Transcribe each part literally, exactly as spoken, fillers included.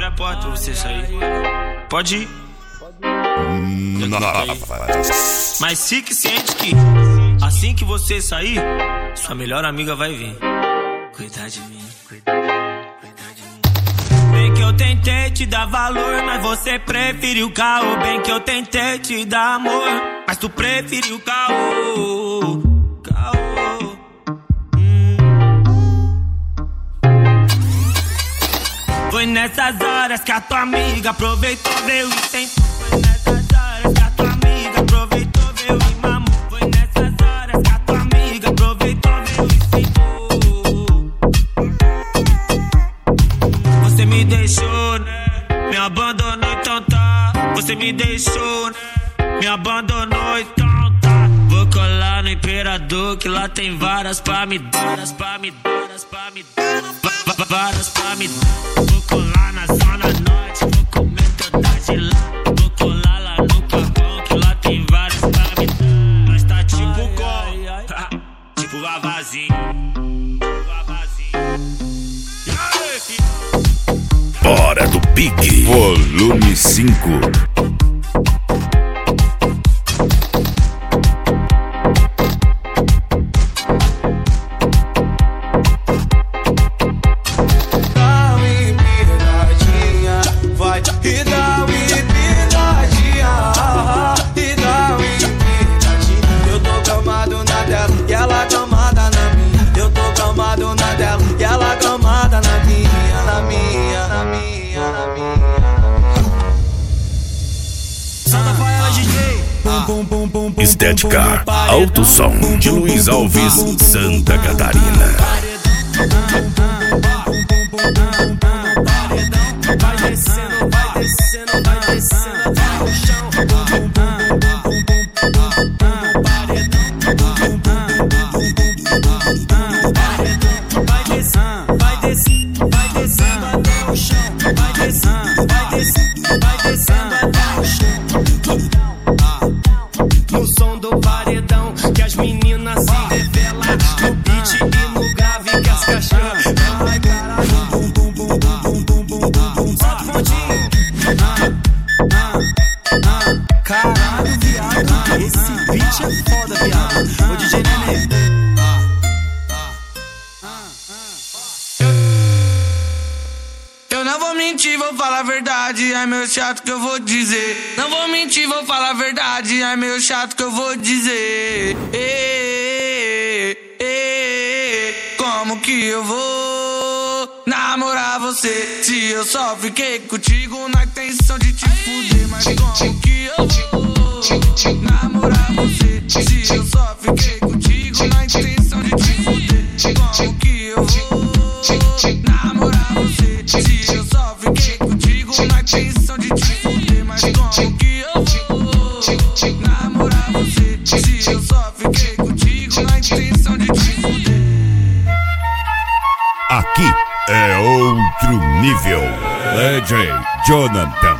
a porta pra você sair. Pode ir. Mas fique ciente que assim que você sair, sua melhor amiga vai vir cuidar de mim, cuidar de mim, cuidar de mim. Bem que eu tentei te dar valor, mas você preferiu caô. Bem que eu tentei te dar amor, mas tu preferiu caô. Caô. Hum. Foi nessas horas que a tua amiga aproveitou, veio e sentou. Foi nessas horas que a tua amiga aproveitou, veio e mamou. Foi nessas horas que a tua amiga aproveitou, veio e sentou. Você me deixou, né? Me abandonou, então tá. Você me deixou, né? Me abandonou, então tá. Vou colar no Imperador, que lá tem várias pra me dar, várias pra me dar, várias pra me dar, várias pra me dar. Vou colar na Zona Norte, vou comer toda de lá. Vou colar lá no Capão, que lá tem várias pra me dar. Mas tá tipo com, tipo Vavazinho, Vavazinho. Hora do Pique, volume cinco. Estética Alto Som de Luiz Alves, Santa Catarina. Vai descendo, vai descendo, vai descendo até o chão. Vai descendo, vai descendo, vai descendo até o chão. Vai descendo, vai descendo, vai descendo até o chão. No som do paredão, que as meninas se revelam. No beat e no grave, que as cachorras. Ai, caralho, bum, bum, bum, bum, bum, bum, bum, bum. Solta o fundinho. Ah, ah, ah. Caralho, viado, esse beat é foda, viado. Ô, D J Nenê. Eu não vou mentir, vou falar a verdade, é meio chato que eu vou dizer. Não vou mentir, vou falar a verdade, é meio chato que eu vou dizer. Ei, ei, como que eu vou namorar você se eu só fiquei contigo na intenção de te fuder? Mas como que eu vou namorar você se eu só fiquei contigo na intenção de te fuder? Como que eu vou namorar você se eu só fiquei contigo na intenção de te fuder? Mas como que eu vou namorar você se eu só fiquei contigo na intenção de te fuder? Aqui é outro nível. D J Jonathan.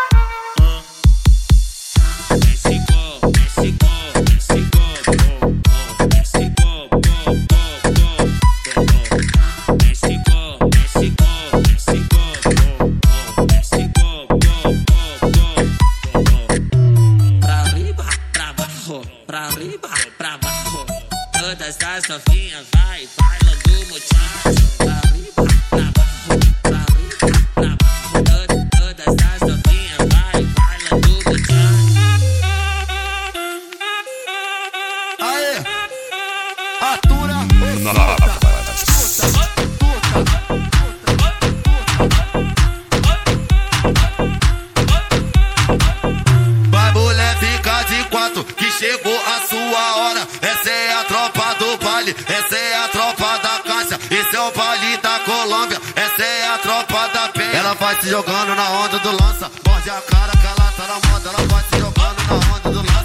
Todas as novinhas vai, bailando muchacho. Pra arriba, pra abaixo, pra arriba, pra abaixo. Todas as novinhas vai, bailando muchacho. Aê, atura, vai, mulher, fica de quatro, que chegou a sua hora. Essa é a tropa do baile, essa é a tropa da caixa. Esse é o baile da Colômbia, essa é a tropa da penha. Ela vai se jogando na onda do lança, morde a cara que ela tá na moda. Ela vai se jogando na onda do lança.